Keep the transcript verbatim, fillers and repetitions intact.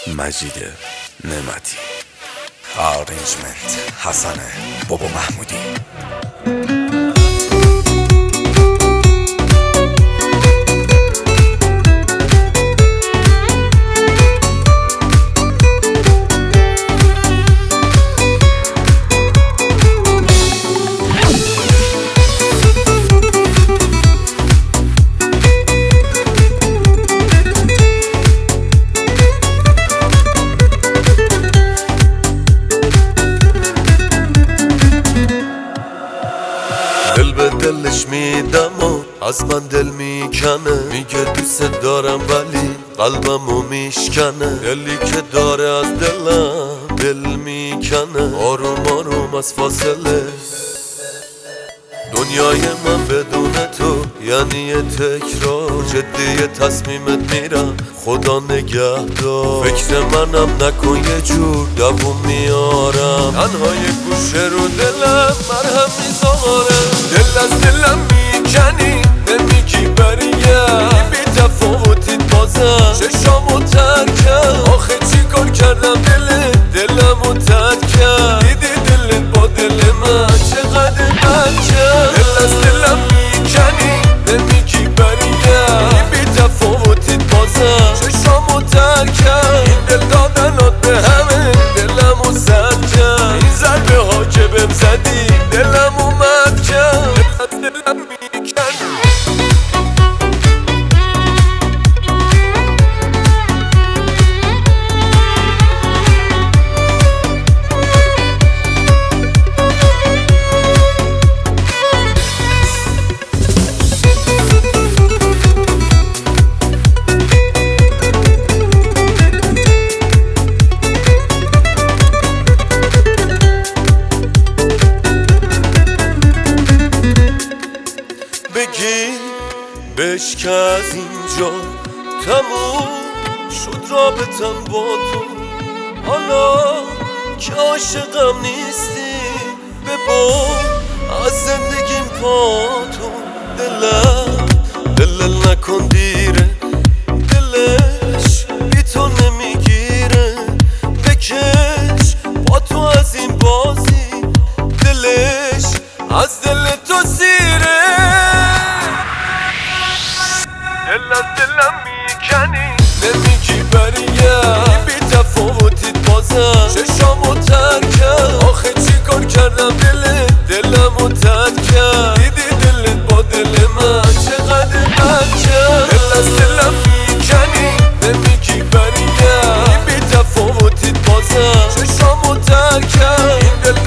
مجید نعمتی. آرنجمنت حسن بابا محمودی. دل به دلش میدم و از من دل میکنه، میگه دوست دارم ولی قلبمو میشکنه. دلی که داره از دلم دل میکنه، آروم آروم از فاصله. دنیای من بدون تو یعنی یه تکرار، جدی تصمیمت میرم خدا نگهدار. فکر منم نکن یه جور دووم میارم، تنها یه گوشه رو دلم مرهم میذارم. دل از دلم میکنی نمیگی بریم، بی تفاوتیت بازم چشامو ترکم. آخه چی کار کردم دل دلمو ترک کرد، دیدی دلت با دل من چقدر بد کرد. دل از دلم میکنی نمیگی بریم، بی تفاوتیت بازم چشامو ترک کرد. این دل دادنات به همه دلمو زد کرد، این ضربه ها که بهم زدی دلمو مد کرد. دل از دلم میکنی بگی بهش که از اینجا تموم شد رابطم با تو. حالا که عاشقم نیستی ببر از زندگیم پا تو. دلم دل نکن دیره، دلش بی تو نمیگیره. بکش با تو از این بازی، دلش از دل تو سیره. دل از دلم میکنی نمیگی بریم، بی تفاوتیت بازم چشامو ترک کرد. آخه چی کار کردم دل دلمو ترک کرد، دیدی دلت با دل من چقدر بد کرد. دل از دلم میکنی نمیگی بریم، بی تفاوتیت بازم چشامو ترک کرد. این دل